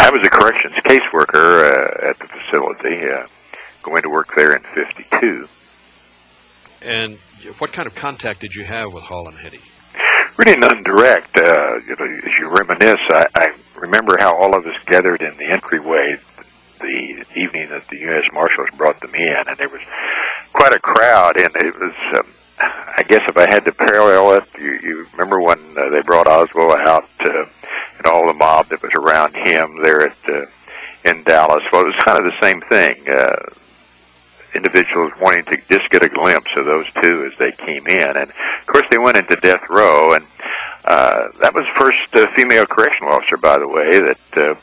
I was a corrections caseworker at the facility, going to work there in '52. And what kind of contact did you have with Hall and Hetty? Really none direct. As you reminisce, I remember how all of us gathered in the entryway the evening that the U.S. Marshals brought them in, and there was quite a crowd, and it was, I guess if I had to parallel it, you remember when they brought Oswald out and all the mob that was around him there in Dallas. Well, it was kind of the same thing. Individuals wanting to just get a glimpse of those two as they came in. And, of course, they went into death row, and that was the first female correctional officer, by the way, that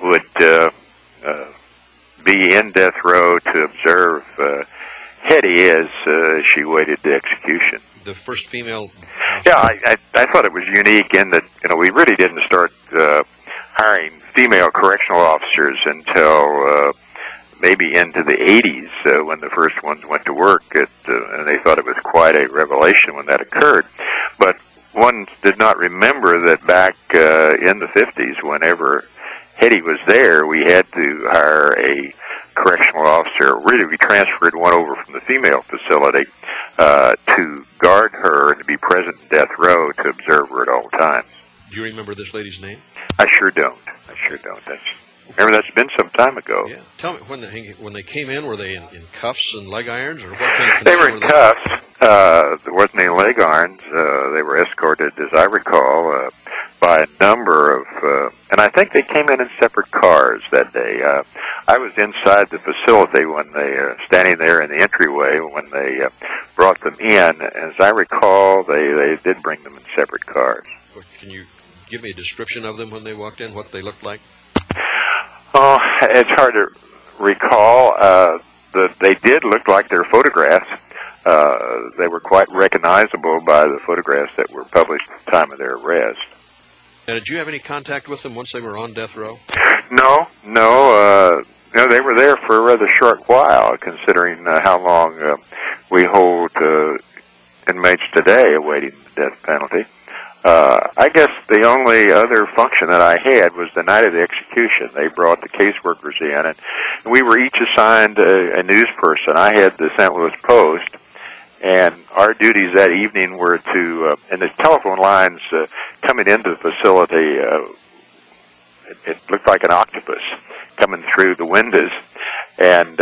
would be in death row to observe Hetty as she waited the execution. The first female? Yeah, I thought it was unique in that, we really didn't start hiring female correctional officers until maybe into the 80s when the first ones went to work, and they thought it was quite a revelation when that occurred. But one did not remember that back in the 50s, whenever Hetty was there, we had to hire a correctional officer. Really, we transferred one over from the female facility to guard her and to be present in death row to observe her at all times. Do you remember this lady's name? I sure don't. Remember, that's been some time ago. Yeah. Tell me, when they came in, were they in cuffs and leg irons, or what kind of They were in cuffs. There wasn't any leg irons. They were escorted, as I recall, by a number of, and I think they came in separate cars that day. I was inside the facility when they, standing there in the entryway when they brought them in. As I recall, they did bring them in separate cars. Can you give me a description of them when they walked in, what they looked like? Oh, it's hard to recall. They did look like their photographs. They were quite recognizable by the photographs that were published at the time of their arrest. Now, did you have any contact with them once they were on death row? No. They were there for a rather short while, considering how long we hold inmates today awaiting the death penalty. I guess the only other function that I had was the night of the execution. They brought the caseworkers in, and we were each assigned a news person. I had the St. Louis Post, and our duties that evening were to, and the telephone lines coming into the facility, it looked like an octopus coming through the windows, and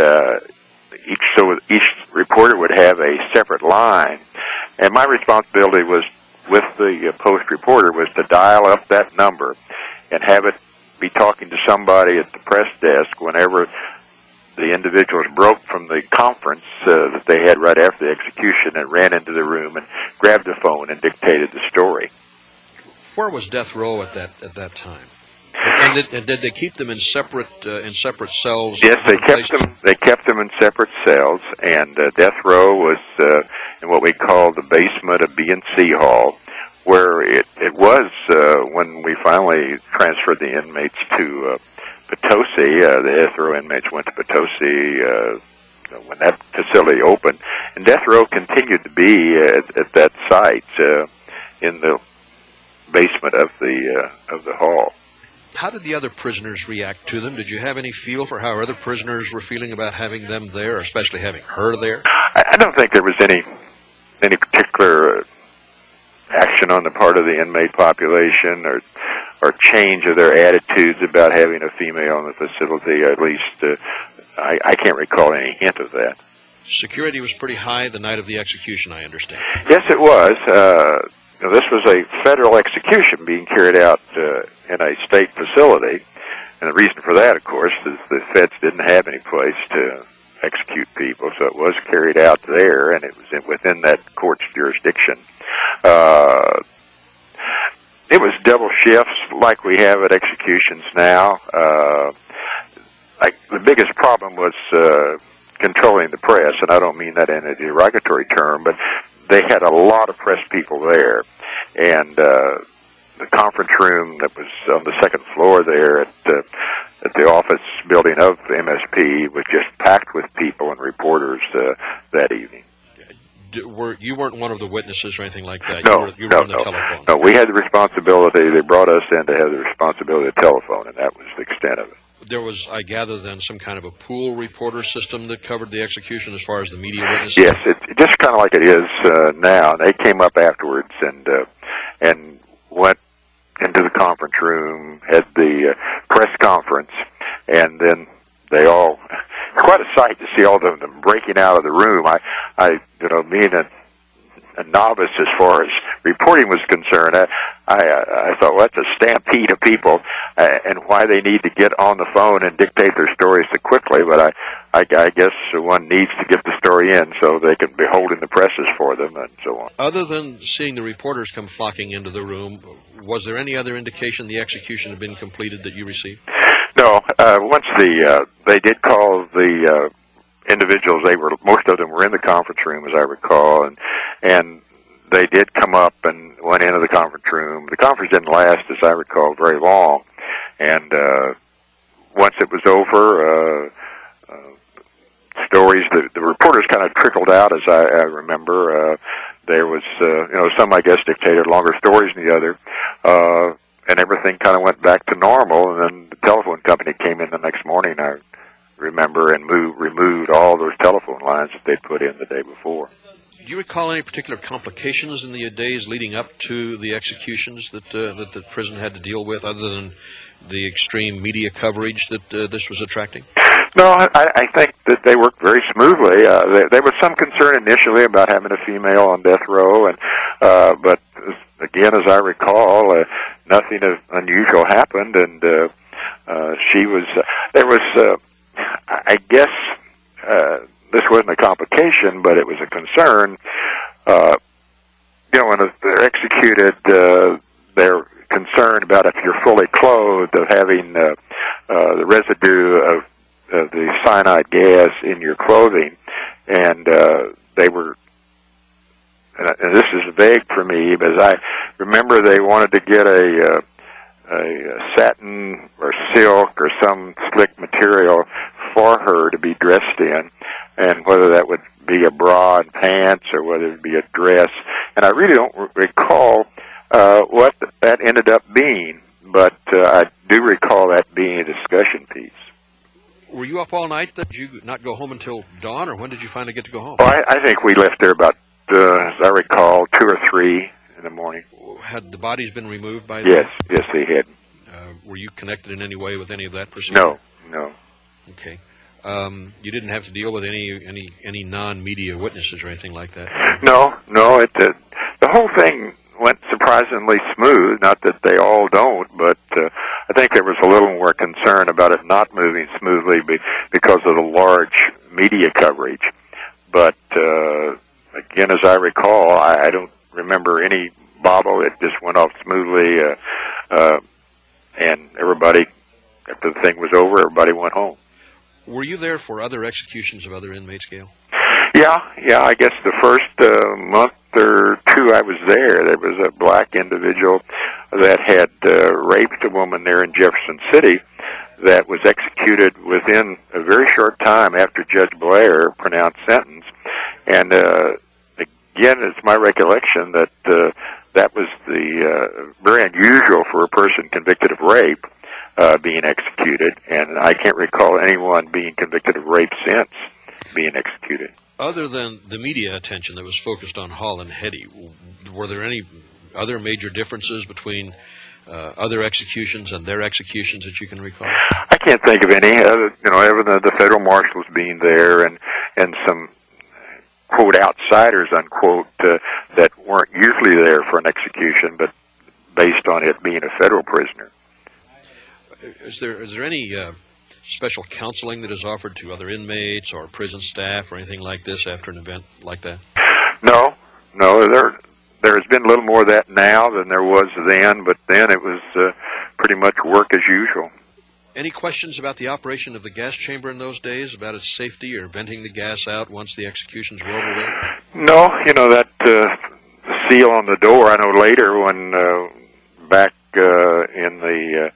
each reporter would have a separate line, and my responsibility was, with the Post reporter, was to dial up that number and have it be talking to somebody at the press desk whenever the individuals broke from the conference that they had right after the execution and ran into the room and grabbed the phone and dictated the story. Where was death row at that time? And did they keep them in separate cells? Yes, they kept them in separate cells, and death row was in what we call the basement of B&C Hall, where it was when we finally transferred the inmates to Potosi. The death row inmates went to Potosi when that facility opened, and death row continued to be at that site in the basement of the hall. How did the other prisoners react to them? Did you have any feel for how other prisoners were feeling about having them there, especially having her there? I don't think there was any particular action on the part of the inmate population or change of their attitudes about having a female in the facility. At least I can't recall any hint of that. Security was pretty high the night of the execution, I understand. Yes, it was. This was a federal execution being carried out in a state facility, and the reason for that, of course, is the feds didn't have any place to execute people, so it was carried out there, and it was within that court's jurisdiction. It was double shifts like we have at executions now. The biggest problem was controlling the press, and I don't mean that in a derogatory term, but they had a lot of press people there, and the conference room that was on the second floor there at the office building of MSP was just packed with people and reporters that evening. You weren't one of the witnesses or anything like that? No, you were on the telephone? No, we had the responsibility. They brought us in to have the responsibility of telephone, and that was the extent of it. There was, I gather, then some kind of a pool reporter system that covered the execution as far as the media witnesses? Yes, it's just kind of like it is now. They came up afterwards and went into the conference room, had the press conference, and then they all, it's quite a sight to see all of them breaking out of the room. Being a novice as far as reporting was concerned, I thought, well, that's a stampede of people, and why they need to get on the phone and dictate their stories so quickly. But I guess one needs to get the story in so they can be holding the presses for them and so on. Other than seeing the reporters come flocking into the room, was there any other indication the execution had been completed that you received? No. Once they did call the individuals, most of them were in the conference room, as I recall, and they did come up and went into the conference room. The conference didn't last, as I recall, very long, and once it was over, stories, the reporters kind of trickled out, as I remember. There was, some, I guess, dictated longer stories than the other, and everything kind of went back to normal, and then the telephone company came in the next morning, I remember, and removed all those telephone lines that they'd put in the day before. Do you recall any particular complications in the days leading up to the executions that the prison had to deal with, other than the extreme media coverage that this was attracting? No, I think that they worked very smoothly. There was some concern initially about having a female on death row, but again, as I recall, nothing unusual happened, and she was. There was, I guess, this wasn't a complication, but it was a concern. When they're executed, they're concerned about if you're fully clothed of having the residue of the cyanide gas in your clothing, and they were. And this is vague for me, but I remember they wanted to get a satin or silk or some slick material for her to be dressed in, and whether that would be a bra and pants or whether it would be a dress. And I really don't recall what that ended up being, but I do recall that being a discussion piece. Were you up all night? Did you not go home until dawn, or when did you finally get to go home? Well, I think we left there about, as I recall, 2 or 3 in the morning. Had the bodies been removed by then? Yes, they had. Were you connected in any way with any of that procedure? No. Okay. You didn't have to deal with any non-media witnesses or anything like that? No. The whole thing went surprisingly smooth. Not that they all don't, but I think there was a little more concern about it not moving smoothly because of the large media coverage. But again, as I recall, I don't remember any bobble. It just went off smoothly, and everybody, after the thing was over, everybody went home. Were you there for other executions of other inmates, Gail? Yeah. I guess the first month or 2 I was there was a black individual that had raped a woman there in Jefferson City that was executed within a very short time after Judge Blair pronounced sentence. And again, it's my recollection that that was very unusual for a person convicted of rape being executed, and I can't recall anyone being convicted of rape since being executed. Other than the media attention that was focused on Hall and Hetty, were there any other major differences between other executions and their executions that you can recall? I can't think of any. Other than the federal marshals being there and some quote outsiders unquote that weren't usually there for an execution, but based on it being a federal prisoner. Is there any special counseling that is offered to other inmates or prison staff or anything like this after an event like that? No. There has been a little more of that now than there was then, but then it was pretty much work as usual. Any questions about the operation of the gas chamber in those days, about its safety or venting the gas out once the executions were over with? No, that seal on the door, I know later when back in the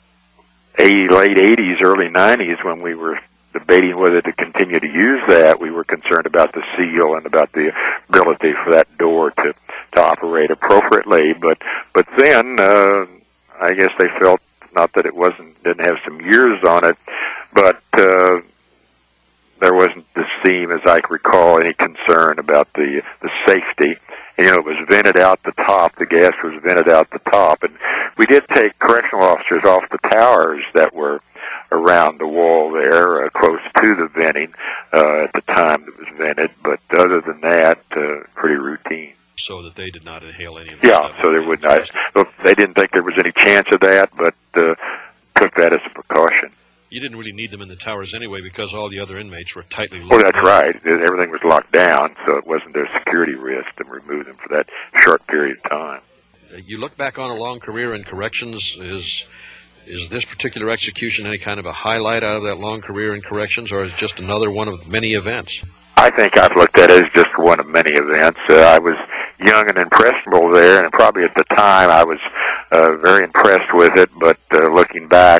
late 80s, early 90s, when we were debating whether to continue to use that, we were concerned about the seal and about the ability for that door to operate appropriately. But then I guess they felt Not that it didn't have some years on it, but there wasn't, this seem, as I recall, any concern about the safety. And, it was vented out the top. The gas was vented out the top. And we did take correctional officers off the towers that were around the wall there, close to the venting at the time that was vented. But other than that, pretty routine. So that they did not inhale any of that. Yeah, so they would not. They didn't think there was any chance of that, but took that as a precaution. You didn't really need them in the towers anyway because all the other inmates were tightly locked. Well, that's right. Everything was locked down, so it wasn't a security risk to remove them for that short period of time. You look back on a long career in corrections. Is this particular execution any kind of a highlight out of that long career in corrections, or is it just another one of many events? I think I've looked at it as just one of many events. I was young and impressionable there, and probably at the time I was very impressed with it, but looking back,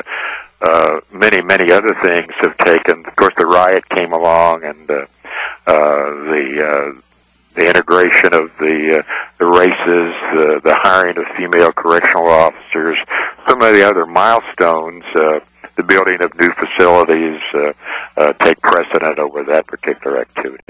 many other things have taken. Of course, the riot came along, and the integration of the races, the hiring of female correctional officers, some of the other milestones, the building of new facilities take precedent over that particular activity.